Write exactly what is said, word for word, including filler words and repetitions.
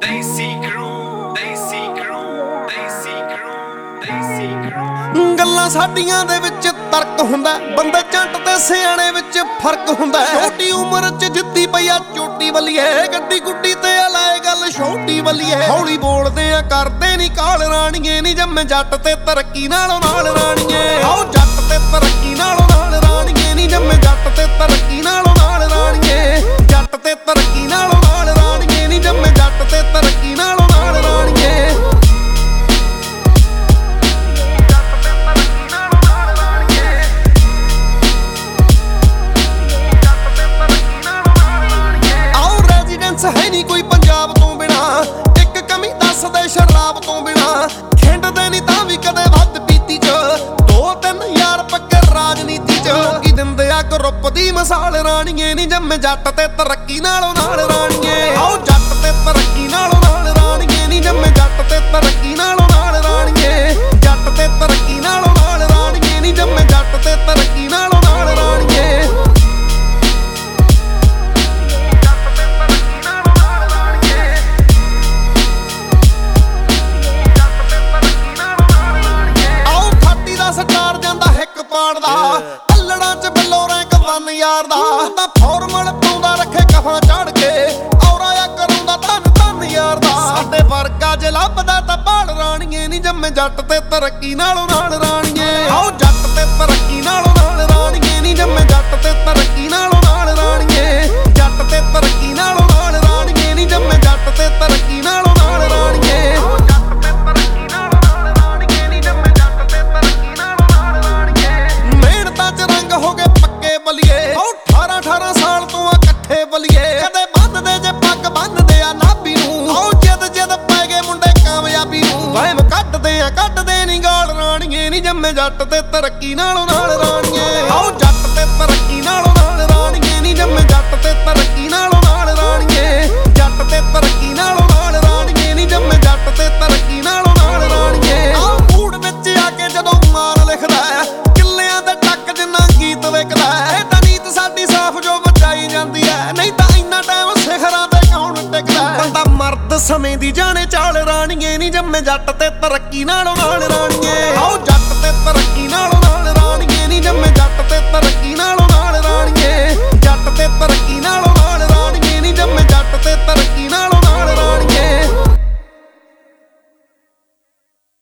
ਗੱਲਾਂ ਸਾਡੀਆਂ ਦੇ ਵਿੱਚ ਤਰਕ ਹੁੰਦਾ, ਬੰਦੇ ਝੱਟ ਤੇ ਸਿਆਣੇ ਵਿੱਚ ਫਰਕ ਹੁੰਦਾ। ਛੋਟੀ ਉਮਰ 'ਚ ਜਿੱਦੀ ਪਈਆ ਚੋਟੀ ਵੱਲੀਏ, ਗੱਡੀ ਗੁੱਡੀ ਤੇ ਲਾਏ ਗੱਲ ਛੋਟੀ ਵੱਲੀਏ। ਹੌਲੀ ਬੋਲਦੇ ਆ ਕਰਦੇ ਨੀ ਕਾਲ ਰਾਣੀਏ, ਨੀ ਜੰਮੇ ਜੱਟ ਤੇ ਤਰੱਕੀ ਨਾਲੋਂ ਨਾਲ ਰਾਣੀਏ। ਆਓ ਜੱਟ ਤੇ ਤਰੱਕੀ ਨਾਲੋਂ ਨਾਲ ਰਾਣੀਏ, ਨੀ ਜੰਮੇ ਜੱਟ ਤੇ ਤਰੱਕੀ ਨਾਲੋਂ ਨਾਲ ਰਾਣੀਏ। ਜੱਟ ਤੇ ਤਰੱਕੀ ਨਾਲੋਂ ਨਾਲ ਰਾਣੀਏ, ਨੀ ਜੰਮੇ ਜੱਟ ਤੇ ਤਰੱਕੀ ਨਾਲੋਂ ਨਾਲ ਰਾਣੀਏ। ਹੈ ਨੀ ਕੋਈ ਪੰਜਾਬ ਤੋਂ ਬਿਨਾ, ਇੱਕ ਕਮੀ ਦੱਸਦੇ ਸ਼ਰਾਬ ਤੋਂ ਬਿਨਾ। ਖਿੰਡਦੇ ਨੀ ਤਾਂ ਵੀ ਕਦੇ ਵੱਧ ਪੀਤੀ 'ਚ, ਦੋ ਤਿੰਨ ਯਾਰ ਪੱਕੇ ਰਾਜਨੀਤੀ 'ਚ। ਲੋਕੀ ਦਿੰਦੇ ਆ ਗਰੁੱਪ ਦੀ ਮਿਸਾਲ ਰਾਣੀਏ, ਨੀ ਜੰਮੇ ਜੱਟ ਤੇ ਤਰੱਕੀ ਨਾਲੋਂ ਨਾਲ ਰਾਣੀਏ। ਆਓ ਜੱਟ ਤੇ ਤਰੱਕੀ ਨਾਲੋਂ ਨਾਲ ਰਾਣੀਏ, ਨੀ ਜੰਮੇ ਜੱਟ ਤੇ ਤਰੱਕੀ ਨਾਲੋਂ ਨਾਲ ਰਾਣੀਏ। ਜੱਟ ਤੇ ਤਰੱਕੀ ਨਾਲੋਂ ਨਾਲ ਰਾਣੀਏ, ਨੀ ਜੰਮੇ ਜੱਟ ਤੇ ਤਰੱਕੀ ਨਾਲੋਂ ਨਾਲ ਰਾਣੀਏ। ਸਟਾਰ ਜਾਂਦਾ ਹਿੱਕ ਪਾੜਦਾ, ਅੱਲੜਾਂ 'ਚ ਬੱਲੋ ਰੈਂਕ ਵਨ ਯਾਰ ਦਾ। ਤਾਂ ਫਾਰਮਲ ਪਾਉਂਦਾ ਰੱਖੇ ਕਫਾਂ ਚੜ ਕੇ, ਔਰਾਇਆ ਕਰਾਉਂਦਾ ਧੰਨ ਧੰਨ ਯਾਰ ਦਾ। ਸਾਡੇ ਵਰਗਾ ਜੇ ਲੱਭਦਾ ਤਾਂ ਭਾਲ ਰਾਣੀਏ, ਨੀ ਜੰਮੇ ਜੱਟ ਤੇ ਤਰੱਕੀ ਨਾਲੋਂ ਨਾਲ